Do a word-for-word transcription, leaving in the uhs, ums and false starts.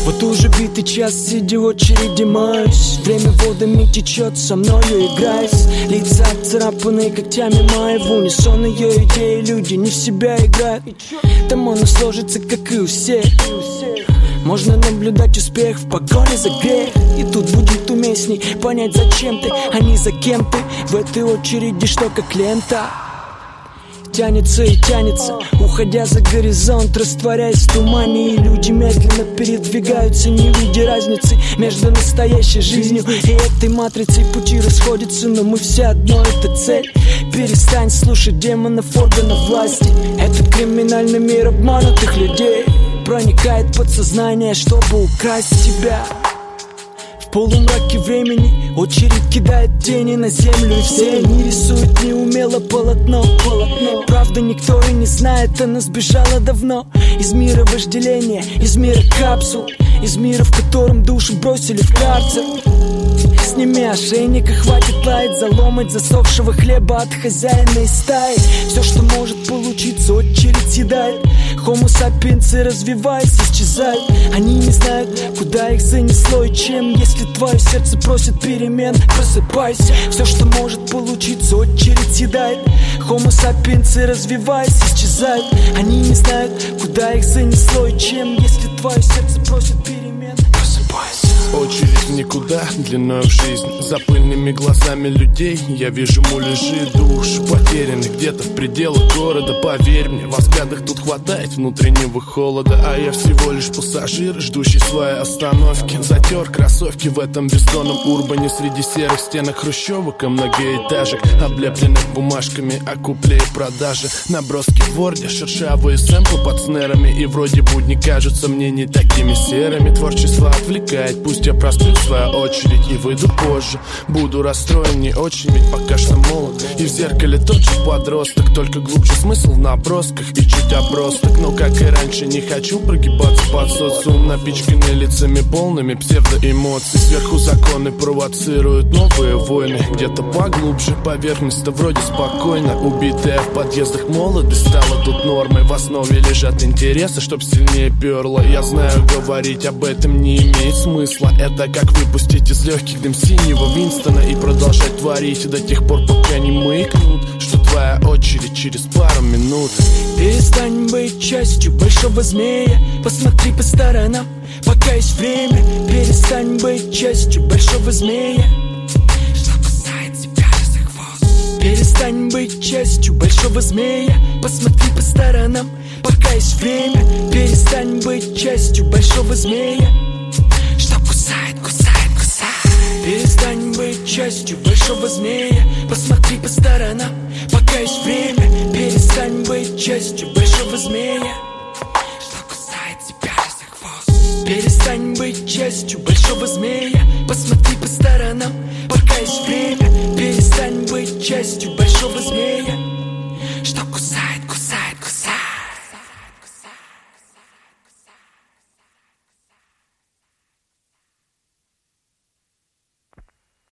Вот уже битый час, сидя в очереди, маюсь. Время водами течет, со мною играясь. Лица царапанные когтями мои, в унисон ее идеи. Люди не в себя играют. Там оно сложится, как и у всех. Можно наблюдать успех в погоне за грех. И тут будет уместней понять, зачем ты, а не за кем ты. В этой очереди что как лента тянется и тянется, уходя за горизонт, растворяясь в тумане. И люди медленно передвигаются, не видя разницы между настоящей жизнью и этой матрицей. Пути расходятся, но мы все одно, это цель. Перестань слушать демонов органов власти. Этот криминальный мир обманутых людей проникает в подсознание, чтобы украсть тебя. В полумраке времени очередь кидает тени на землю, и все они рисуют неумело полотно, полотно. Правда, никто и не знает, она сбежала давно из мира вожделения, из мира капсул, из мира, в котором душу бросили в карцер. Сними ошейник и хватит лаять, заломать засохшего хлеба от хозяина из стаи. Все, что может получиться, очередь съедает. Homo sapiens, развиваясь, исчезают. Они не знают, куда их занесло и чем. Если твое сердце просит перемен, просыпайся. Все, что может получиться, очередь съедает. Homo sapiens, развиваясь, исчезают. Они не знают, куда их занесло и чем. Если твое сердце просит перемен, просыпайся. Очередь никуда, длиною в жизнь. За пыльными глазами людей я вижу муляжи душ, потерянных где-то в пределах города. Поверь мне, во взглядах тут хватает внутреннего холода. А я всего лишь пассажир, ждущий своей остановки. Затер кроссовки в этом бездонном урбане. Среди серых стенок хрущевок и многоэтажек, облепленных бумажками о купле и продаже. Наброски в ворде, шершавые сэмплы под снерами. И вроде будни кажутся мне не такими серыми. Творчество отвлекает, пусть я просплю свою очередь и выйду позже. Буду расстроен не очень, ведь пока что молод. И в зеркале тот же подросток, только глубже смысл в набросках и чуть обросток. Но как и раньше не хочу прогибаться под социум, напичканный лицами полными псевдоэмоций. Сверху законы провоцируют новые войны. Где-то поглубже поверхность-то вроде спокойно. Убитая в подъездах молодость стала тут нормой. В основе лежат интересы, чтоб сильнее перло. Я знаю, говорить об этом не имеет смысла. Это как выпустить из легких дым синего Винстона и продолжать творить до тех пор, пока не маякнут, что твоя очередь через пару минут. Перестань быть частью большого змея, посмотри по сторонам, пока есть время. Перестань быть частью большого змея, что кусает тебя за хвост. Перестань быть частью большого змея, посмотри по сторонам, пока есть время. Перестань быть частью большого змея, что кусает, кусает, кусает. Перестань быть частью большого змея, посмотри по сторонам, пока есть время. Перестань быть частью большого змея, что кусает тебя за хвост. Перестань быть частью большого змея, посмотри по сторонам, пока есть время. Перестань быть частью большого змея,